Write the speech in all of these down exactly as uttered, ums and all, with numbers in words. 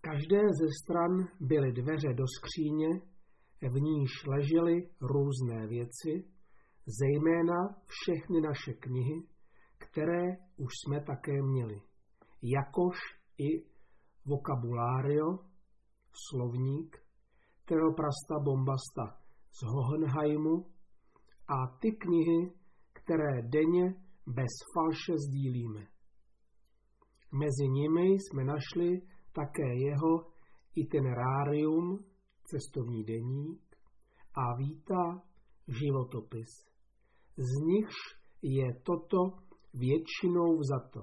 každé ze stran byly dveře do skříně, v níž ležely různé věci, zejména všechny naše knihy, které už jsme také měli, jakož i vokabulário, slovník, Theophrasta Bombasta z Hohenheimu a ty knihy, které denně bez falše sdílíme. Mezi nimi jsme našli také jeho itinerarium, cestovní deník, a Vita, životopis. Z nichž je toto většinou vzato.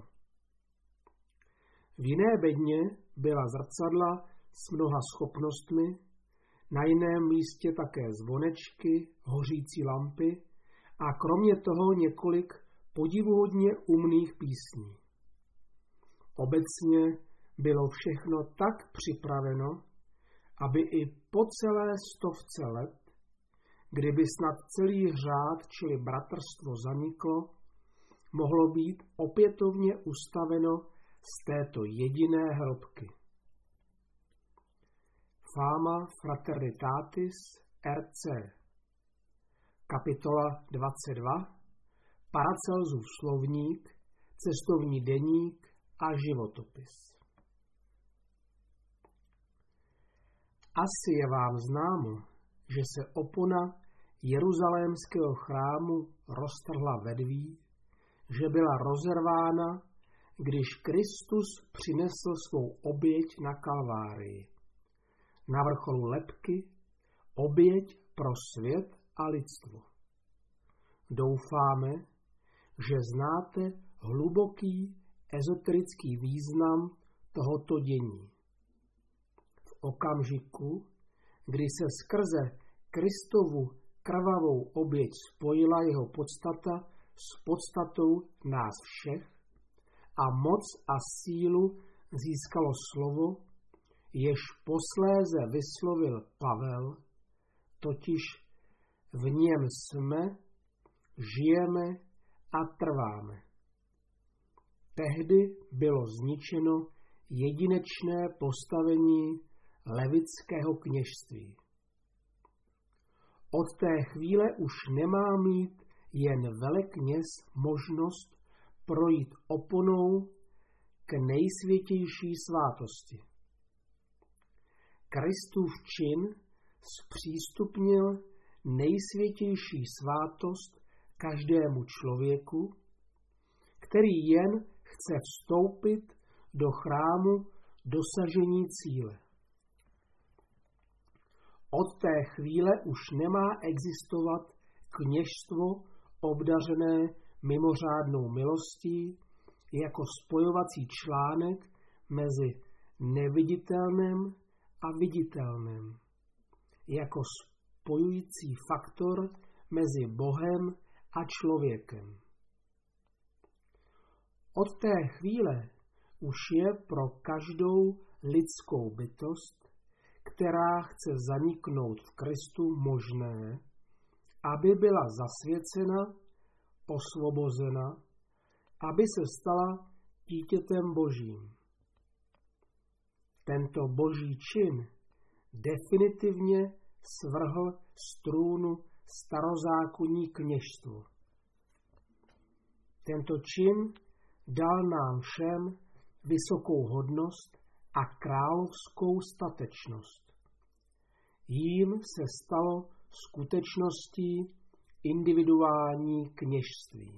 V jiné bedně byla zrcadla s mnoha schopnostmi, na jiném místě také zvonečky, hořící lampy a kromě toho několik podivuhodně umných písní. Obecně bylo všechno tak připraveno, aby i po celé stovce let, kdyby snad celý řád, čili bratrstvo, zaniklo, mohlo být opětovně ustaveno z této jediné hrobky. Fama Fraternitatis R C. Kapitola dvacet dva. Paracelsův slovník, cestovní deník a životopis. Asi je vám známo, že se opona jeruzalémského chrámu roztrhla vedví, že byla rozervána, když Kristus přinesl svou oběť na Kalvárii. Na vrcholu lebky oběť pro svět a lidstvo. Doufáme, že znáte hluboký ezoterický význam tohoto dění. V okamžiku, kdy se skrze Kristovu krvavou oběť spojila jeho podstata s podstatou nás všech a moc a sílu získalo slovo, jež posléze vyslovil Pavel, totiž v něm jsme, žijeme a trváme. Tehdy bylo zničeno jedinečné postavení levického kněžství. Od té chvíle už nemá mít jen velekněz možnost projít oponou k nejsvětější svátosti. Kristův čin zpřístupnil nejsvětější svátost každému člověku, který jen chce vstoupit do chrámu dosažení cíle. Od té chvíle už nemá existovat kněžstvo obdařené mimořádnou milostí jako spojovací článek mezi neviditelným a viditelným, jako spojující faktor mezi Bohem a člověkem. Od té chvíle už je pro každou lidskou bytost, která chce zaniknout v Kristu, možné, aby byla zasvěcena, osvobozena, aby se stala dítětem Božím. Tento boží čin definitivně svrhl z trůnu starozákonní kněžstvo. Tento čin dal nám všem vysokou hodnost a královskou statečnost. Jím se stalo skutečností individuální kněžství.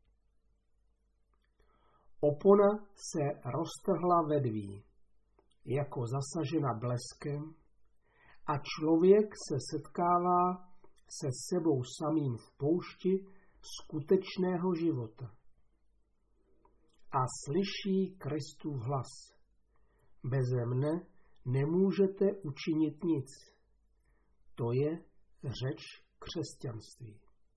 Opona se roztrhla vedví, jako zasažena bleskem, a člověk se setkává se sebou samým v poušti skutečného života. A slyší Kristův hlas. Beze mne nemůžete učinit nic. To je řeč křesťanství.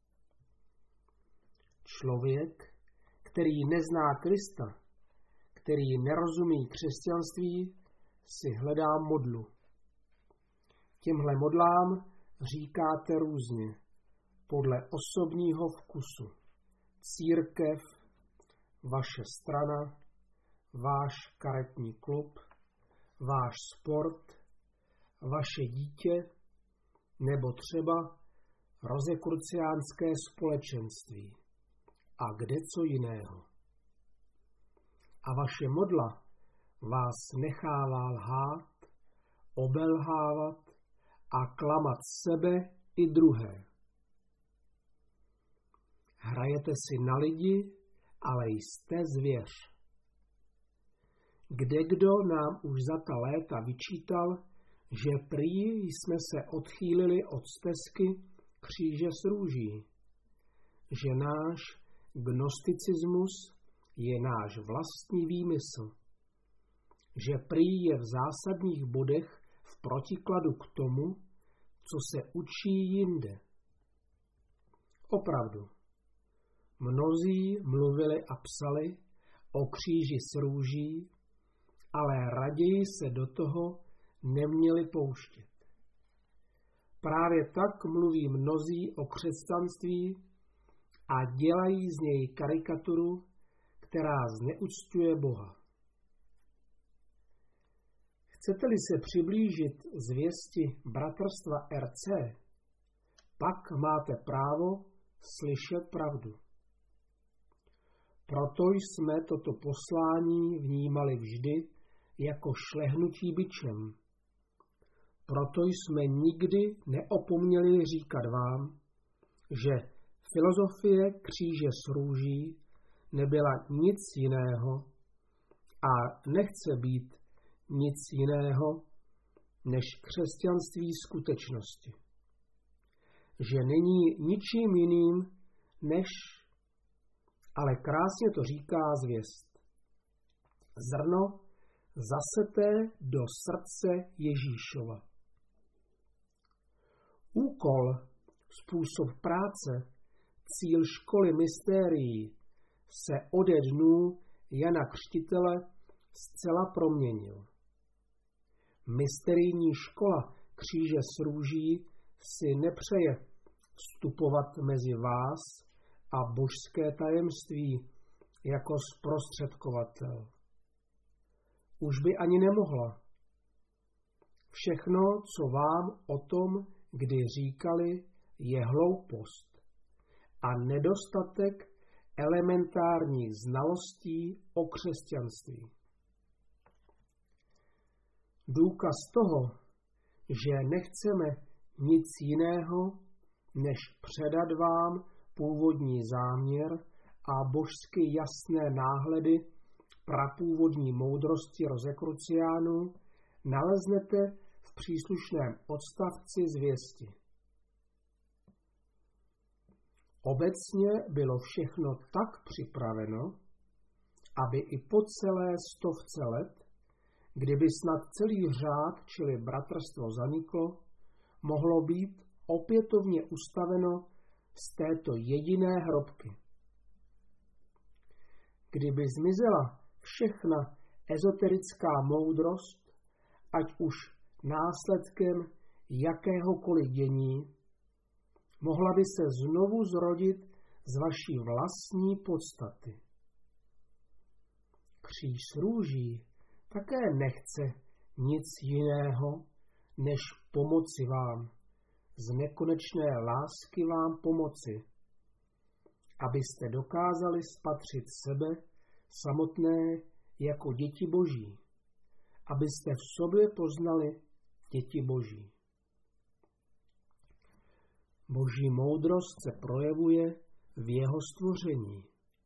Člověk, který nezná Krista, který nerozumí křesťanství, si hledá modlu. Těmhle modlám říkáte různě, podle osobního vkusu. Církev, vaše strana, váš karetní klub, váš sport, vaše dítě nebo třeba rozekruciánské společenství a kde co jiného. A vaše modla vás nechává lhát, obelhávat a klamat sebe i druhé. Hrajete si na lidi, ale jste zvěř. Kdekdo nám už za ta léta vyčítal, že prý jsme se odchýlili od stezky kříže s růží, že náš gnosticismus je náš vlastní výmysl, že prý je v zásadních bodech v protikladu k tomu, co se učí jinde. Opravdu, mnozí mluvili a psali o kříži s růží, ale raději se do toho neměli pouštět. Právě tak mluví mnozí o křesťanství a dělají z něj karikaturu, která zneucťuje Boha. Chcete-li se přiblížit zvěsti bratrstva R C, pak máte právo slyšet pravdu. Proto jsme toto poslání vnímali vždy jako šlehnutí bičem. Proto jsme nikdy neopomněli říkat vám, že filozofie kříže s růží nebyla nic jiného a nechce být nic jiného než křesťanství skutečnosti. Že není ničím jiným než, ale krásně to říká zvěst, zrno zaseté do srdce Ježíšova. Úkol, způsob práce, cíl školy mystérií se ode dnů Jana Křtitele zcela proměnil. Mysterijní škola kříže s růží si nepřeje vstupovat mezi vás a božské tajemství jako zprostředkovatel. Už by ani nemohla. Všechno, co vám o tom kdy říkali, je hloupost a nedostatek elementárních znalostí o křesťanství. Důkaz toho, že nechceme nic jiného, než předat vám původní záměr a božsky jasné náhledy prapůvodní moudrosti rozekruciánů, naleznete v příslušném odstavci zvěsti. Obecně bylo všechno tak připraveno, aby i po celé stovce let, kdyby snad celý řád, čili bratrstvo zaniklo, mohlo být opětovně ustaveno z této jediné hrobky. Kdyby zmizela všechna ezoterická moudrost, ať už následkem jakéhokoliv dění, mohla by se znovu zrodit z vaší vlastní podstaty. Kříž s růží také nechce nic jiného, než pomoci vám, z nekonečné lásky vám pomoci, abyste dokázali spatřit sebe samotné jako děti Boží, abyste v sobě poznali děti Boží. Boží moudrost se projevuje v jeho stvoření.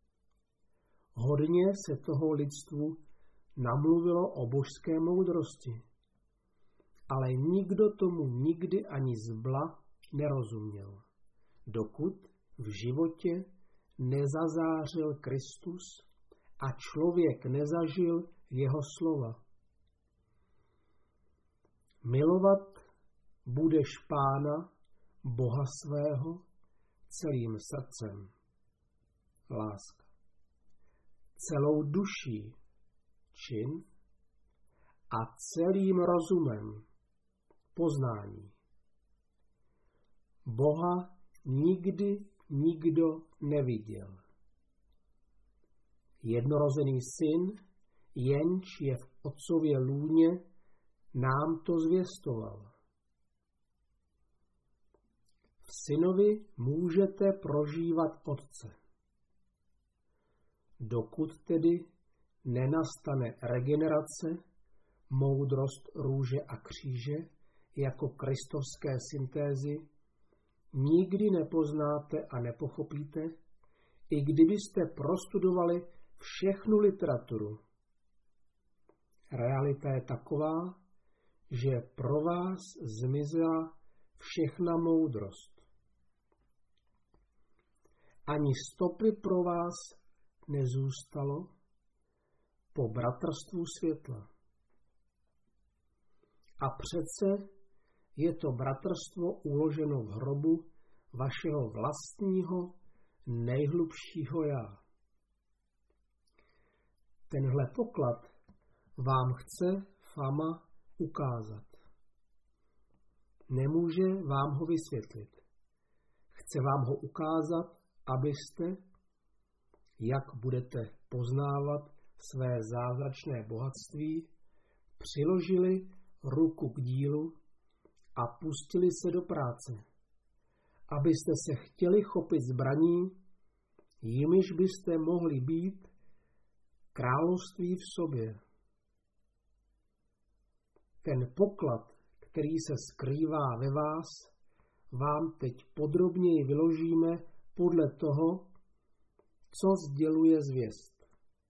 Hodně se toho lidstvu namluvilo o božské moudrosti, ale nikdo tomu nikdy ani zbla nerozuměl, dokud v životě nezazářil Kristus a člověk nezažil jeho slova. Milovat budeš Pána, Boha svého, celým srdcem, láska, celou duší, čin a celým rozumem, poznání. Boha nikdy nikdo neviděl. Jednorozený syn, jenž je v otcově lůně, nám to zvěstoval. V synovi můžete prožívat Otce. Dokud tedy nenastane regenerace, moudrost růže a kříže jako kristovské syntézy, nikdy nepoznáte a nepochopíte, i kdybyste prostudovali všechnu literaturu. Realita je taková, že pro vás zmizela všechna moudrost. Ani stopy pro vás nezůstalo po bratrstvu světla. A přece je to bratrstvo uloženo v hrobu vašeho vlastního nejhlubšího já. Tenhle poklad vám chce Fama ukázat. Nemůže vám ho vysvětlit. Chce vám ho ukázat, abyste, jak budete poznávat své zázračné bohatství, přiložili ruku k dílu a pustili se do práce, abyste se chtěli chopit zbraní, jimiž byste mohli být království v sobě. Ten poklad, který se skrývá ve vás, vám teď podrobněji vyložíme podle toho, co sděluje zvěst.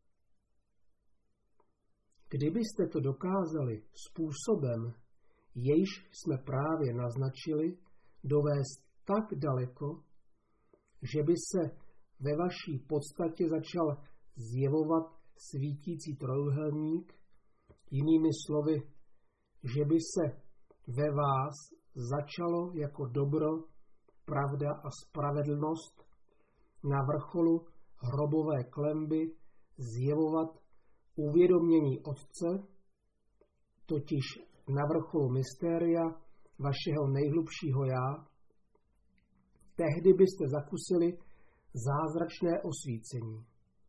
Kdybyste to dokázali způsobem, jejž jsme právě naznačili, dovést tak daleko, že by se ve vaší podstatě začal zjevovat svítící trojúhelník, jinými slovy, že by se ve vás začalo jako dobro, pravda a spravedlnost na vrcholu hrobové klenby zjevovat uvědomění Otce, totiž na vrcholu mystéria vašeho nejhlubšího já, tehdy byste zakusili zázračné osvícení.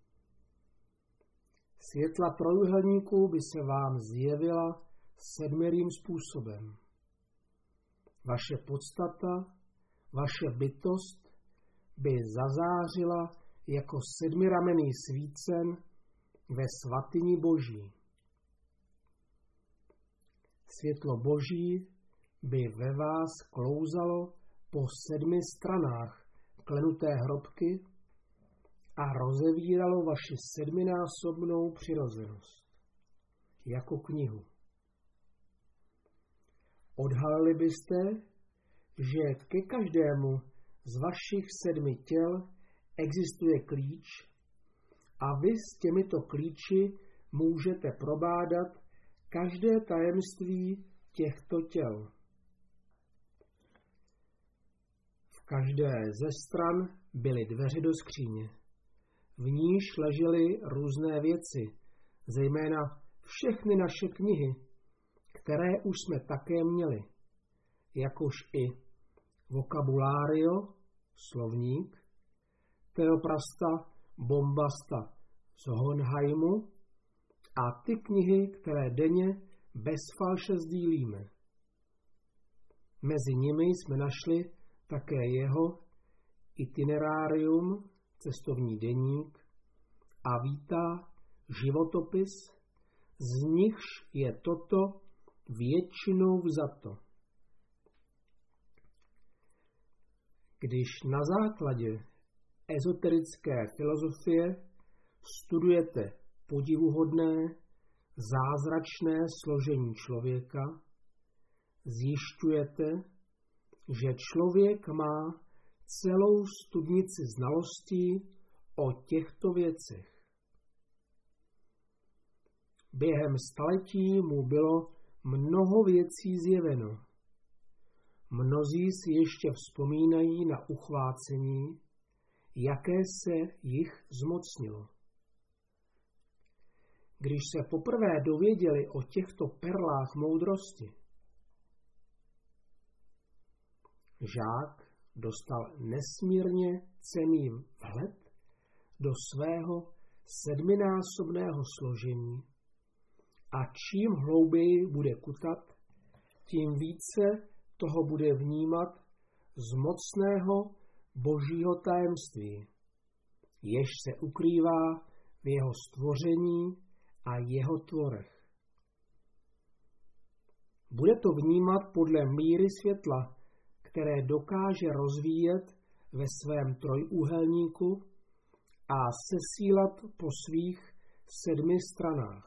Světla trojúhelníků by se vám zjevila sedmirým způsobem. Vaše podstata, vaše bytost by zazářila jako sedmiramenný svícen ve svatyni Boží. Světlo Boží by ve vás klouzalo po sedmi stranách klenuté hrobky a rozevíralo vaši sedminásobnou přirozenost, jako knihu. Odhalili byste, že ke každému z vašich sedmi těl existuje klíč a vy s těmito klíči můžete probádat každé tajemství těchto těl. V každé ze stran byly dveře do skříně, v níž ležely různé věci, zejména všechny naše knihy, které už jsme také měli, jakož i vokabulário, slovník, Theophrasta Bombasta z Hohenheimu a ty knihy, které denně bez falše sdílíme. Mezi nimi jsme našli také jeho itinerárium, cestovní deník, a vítá životopis, z nichž je toto většinou vzato. Když na základě ezoterické filozofie studujete podivuhodné, zázračné složení člověka, zjišťujete, že člověk má celou studnici znalostí o těchto věcech. Během staletí mu bylo mnoho věcí zjeveno. Mnozí si ještě vzpomínají na uchvácení, jaké se jich zmocnilo. Když se poprvé dověděli o těchto perlách moudrosti, žák dostal nesmírně cenný vhled do svého sedminásobného složení A čím hlouběji bude kutat, tím více toho bude vnímat z mocného božího tajemství, jež se ukrývá v jeho stvoření a jeho tvorech. Bude to vnímat podle míry světla, které dokáže rozvíjet ve svém trojúhelníku a sesílat po svých sedmi stranách.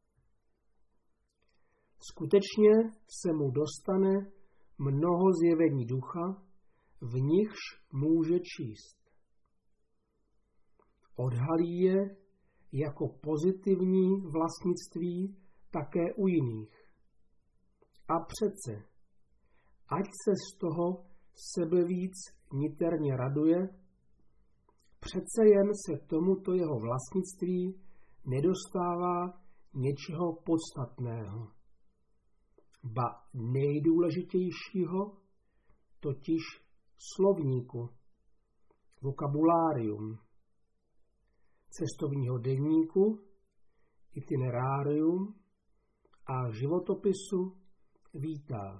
Skutečně se mu dostane mnoho zjevení ducha, v nichž může číst. Odhalí je jako pozitivní vlastnictví také u jiných. A přece, ať se z toho sebevíc niterně raduje, přece jen se tomuto jeho vlastnictví nedostává něčeho podstatného, ba nejdůležitějšího, totiž slovníku, vokabulárium, cestovního deníku, itinerárium a životopisu vítá.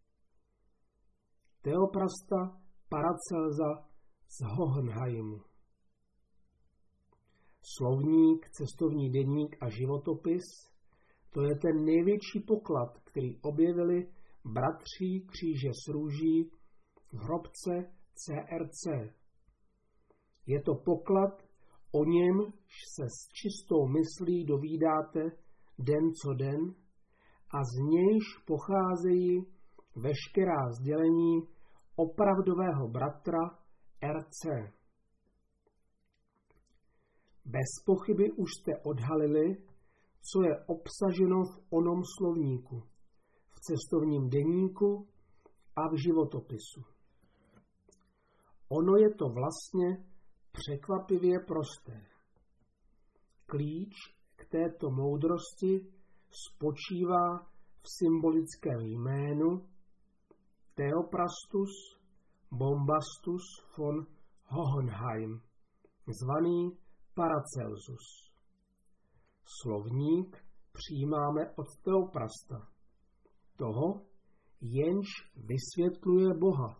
Theophrasta Paracelsa z Hohenheimu. Slovník, cestovní deník a životopis, to je ten největší poklad, který objevili bratří kříže s růží v hrobce C R C. Je to poklad, o němž se s čistou myslí dovídáte den co den a z nějž pocházejí veškerá sdělení opravdového bratra R C. Bez pochyby už jste odhalili, co je obsaženo v onom slovníku, v cestovním deníku a v životopisu. Ono je to vlastně překvapivě prosté. Klíč k této moudrosti spočívá v symbolickém jménu Theophrastus Bombastus von Hohenheim, zvaný Paracelsus. Slovník přijímáme od Theophrasta, toho, jenž vysvětluje Boha.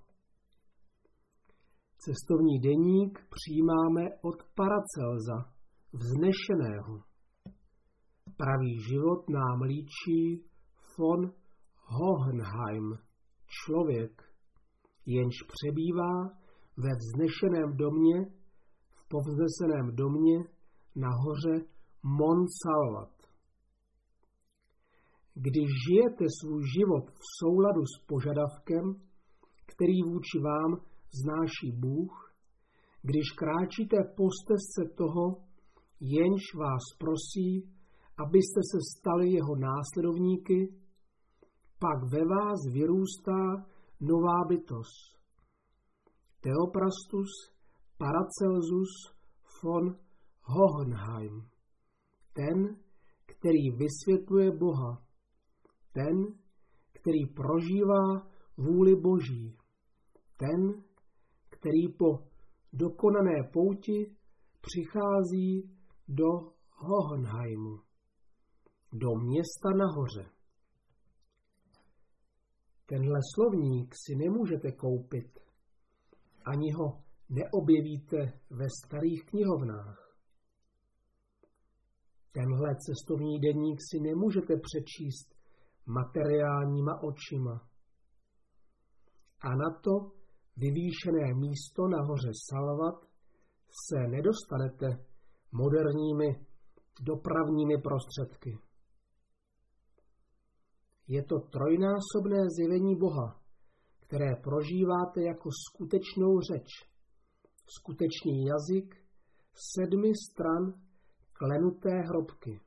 Cestovní deník přijímáme od Paracelsa, vznešeného. Pravý život nám líčí von Hohenheim, člověk, jenž přebývá ve vznešeném domě, v povzneseném domě na hoře Mont Salvat. Když žijete svůj život v souladu s požadavkem, který vůči vám znáší Bůh, když kráčíte po stezce toho, jenž vás prosí, abyste se stali jeho následovníky, pak ve vás vyrůstá nová bytost. Theophrastus Paracelsus von Hohenheim, ten, který vysvětluje Boha, ten, který prožívá vůli Boží, ten, který po dokonané pouti přichází do Hohenheimu, do města nahoře. Tenhle slovník si nemůžete koupit, ani ho neobjevíte ve starých knihovnách. Tenhle cestovní deník si nemůžete přečíst materiálníma očima. A na to vyvýšené místo na hoře Salvat se nedostanete moderními dopravními prostředky. Je to trojnásobné zjevení Boha, které prožíváte jako skutečnou řeč, skutečný jazyk sedmi stran klenuté hrobky.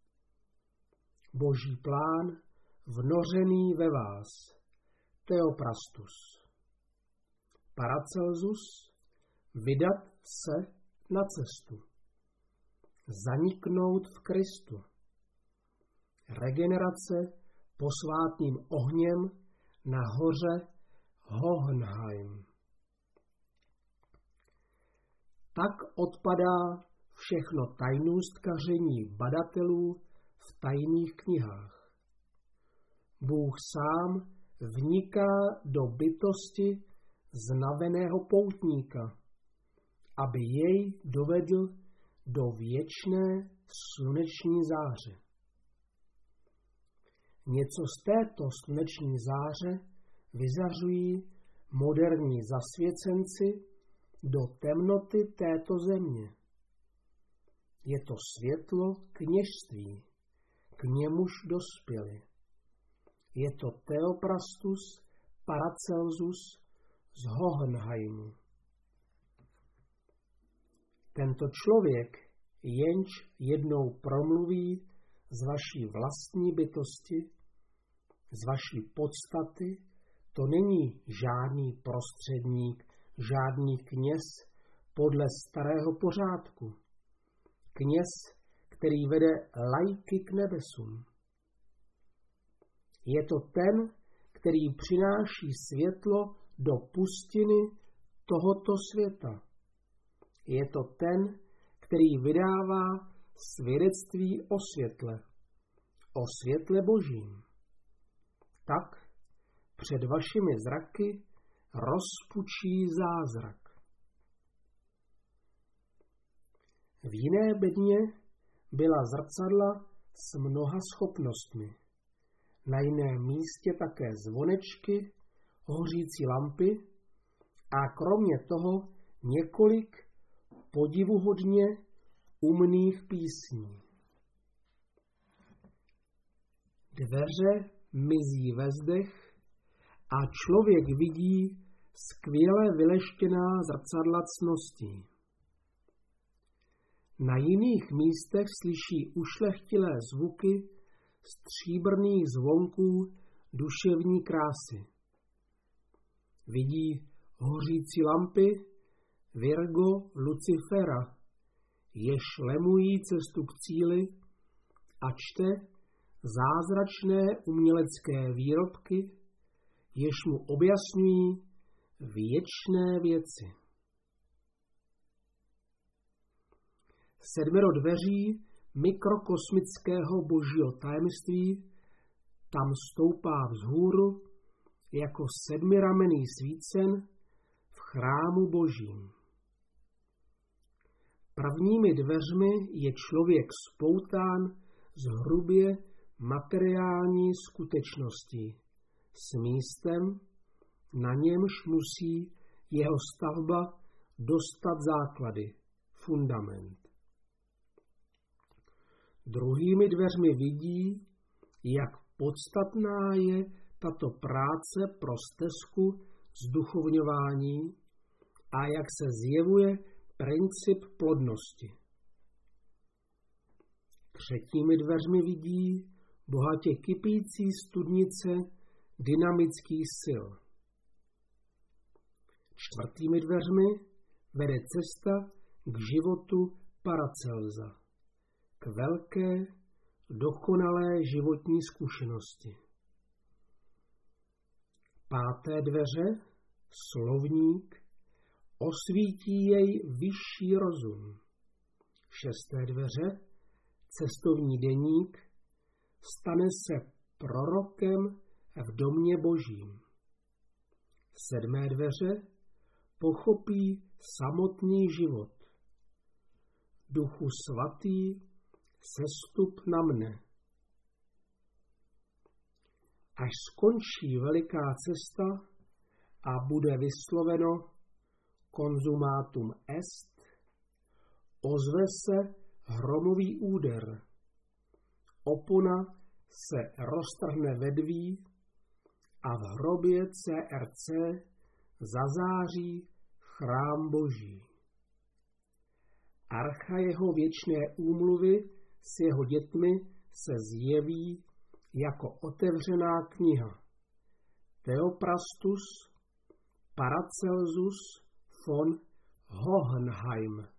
Boží plán vnořený ve vás, Theophrastus. Paracelsus vydat se na cestu. Zaniknout v Kristu. Regenerace posvátným ohněm na hoře Hohenheim. Tak odpadá všechno tajnůstkaření badatelů v tajných knihách. Bůh sám vniká do bytosti znaveného poutníka, aby jej dovedl do věčné sluneční záře. Něco z této sluneční záře vyzařují moderní zasvěcenci do temnoty této země. Je to světlo kněžství, k němuž dospěli. Je to Theophrastus Paracelsus z Hohenheimu. Tento člověk, jenž jednou promluví z vaší vlastní bytosti, z vaší podstaty, to není žádný prostředník, žádný kněz podle starého pořádku. Kněz, který vede laiky k nebesům. Je to ten, který přináší světlo do pustiny tohoto světa. Je to ten, který vydává svědectví o světle, o světle Božím. Tak před vašimi zraky rozpučí zázrak. V jiné bedně byla zrcadla s mnoha schopnostmi. Na jiném místě také zvonečky, hořící lampy a kromě toho několik podivuhodně umných písní. Dveře mizí ve zdech a člověk vidí skvěle vyleštěná zrcadla cností. Na jiných místech slyší ušlechtilé zvuky stříbrných zvonků duševní krásy. Vidí hořící lampy Virgo Lucifera, jež lemují cestu k cíli a čte zázračné umělecké výrobky, jež mu objasňují věčné věci. Sedmero dveří mikrokosmického božího tajemství tam stoupá vzhůru jako sedmiramenný svícen v chrámu božím. Prvními dveřmi je člověk spoután z hrubě materiální skutečnosti s místem, na němž musí jeho stavba dostat základy, fundament. Druhými dveřmi vidí, jak podstatná je tato práce pro stezku zduchovňování a jak se zjevuje princip plodnosti. Třetími dveřmi vidí bohatě kypící studnice dynamických sil. Čtvrtými dveřmi vede cesta k životu Paracelsa, k velké, dokonalé životní zkušenosti. Páté dveře, slovník, osvítí jej vyšší rozum. Šesté dveře, cestovní deník, stane se prorokem v domě božím. Sedmé dveře, pochopí samotný život. Duchu svatý, sestup na mne. Až skončí veliká cesta a bude vysloveno consumatum est, ozve se hromový úder. Opona se roztrhne vedví a v hrobě C R C zazáří chrám boží. Archa jeho věčné úmluvy s jeho dětmi se zjeví jako otevřená kniha. Theophrastus Paracelsus von Hohenheim.